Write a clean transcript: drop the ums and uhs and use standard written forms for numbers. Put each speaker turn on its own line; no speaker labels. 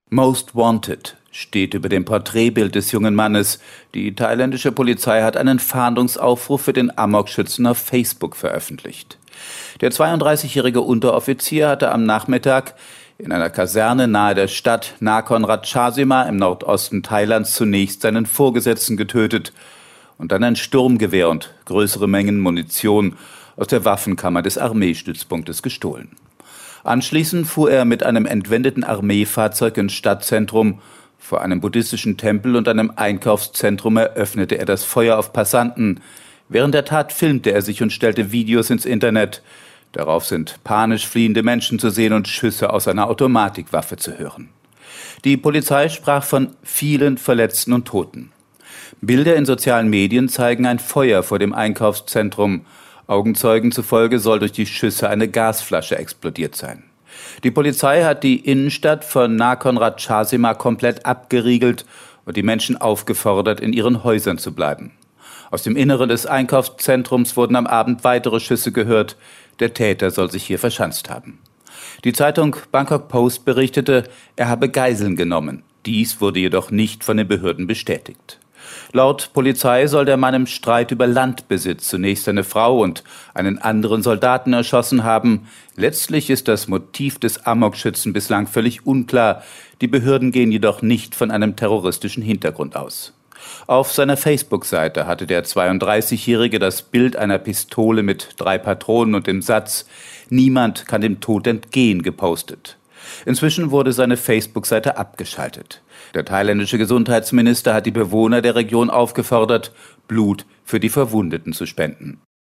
Most Wanted steht über dem Porträtbild des jungen Mannes. Die thailändische Polizei hat einen Fahndungsaufruf für den Amokschützen auf Facebook veröffentlicht. Der 32-jährige Unteroffizier hatte am Nachmittag in einer Kaserne nahe der Stadt Nakhon Ratchasima im Nordosten Thailands zunächst seinen Vorgesetzten getötet und dann ein Sturmgewehr und größere Mengen Munition aus der Waffenkammer des Armeestützpunktes gestohlen. Anschließend fuhr er mit einem entwendeten Armeefahrzeug ins Stadtzentrum. Vor einem buddhistischen Tempel und einem Einkaufszentrum eröffnete er das Feuer auf Passanten. Während der Tat filmte er sich und stellte Videos ins Internet. Darauf sind panisch fliehende Menschen zu sehen und Schüsse aus einer Automatikwaffe zu hören. Die Polizei sprach von vielen Verletzten und Toten. Bilder in sozialen Medien zeigen ein Feuer vor dem Einkaufszentrum. Augenzeugen zufolge soll durch die Schüsse eine Gasflasche explodiert sein. Die Polizei hat die Innenstadt von Nakhon Ratchasima komplett abgeriegelt und die Menschen aufgefordert, in ihren Häusern zu bleiben. Aus dem Inneren des Einkaufszentrums wurden am Abend weitere Schüsse gehört. Der Täter soll sich hier verschanzt haben. Die Zeitung Bangkok Post berichtete, er habe Geiseln genommen. Dies wurde jedoch nicht von den Behörden bestätigt. Laut Polizei soll der Mann im Streit über Landbesitz zunächst seine Frau und einen anderen Soldaten erschossen haben. Letztlich ist das Motiv des Amokschützen bislang völlig unklar. Die Behörden gehen jedoch nicht von einem terroristischen Hintergrund aus. Auf seiner Facebook-Seite hatte der 32-Jährige das Bild einer Pistole mit 3 Patronen und dem Satz „Niemand kann dem Tod entgehen" gepostet. Inzwischen wurde seine Facebook-Seite abgeschaltet. Der thailändische Gesundheitsminister hat die Bewohner der Region aufgefordert, Blut für die Verwundeten zu spenden.